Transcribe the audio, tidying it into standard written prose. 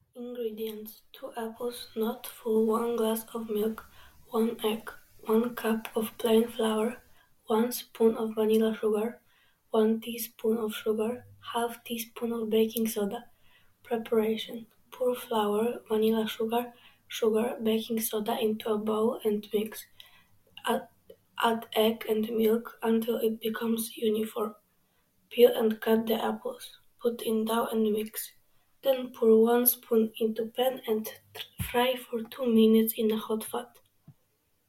Ingredients: 2 apples, not full, 1 glass of milk, 1 egg, 1 cup of plain flour, 1 spoon of vanilla sugar, 1 teaspoon of sugar, half teaspoon of baking soda. Preparation: pour flour, vanilla sugar, baking soda into a bowl and mix. Add, add egg and milk until it becomes uniform. Peel and cut the apples. Put in dough and mix. Then pour 1 spoon into pan and fry for 2 minutes in a hot fat.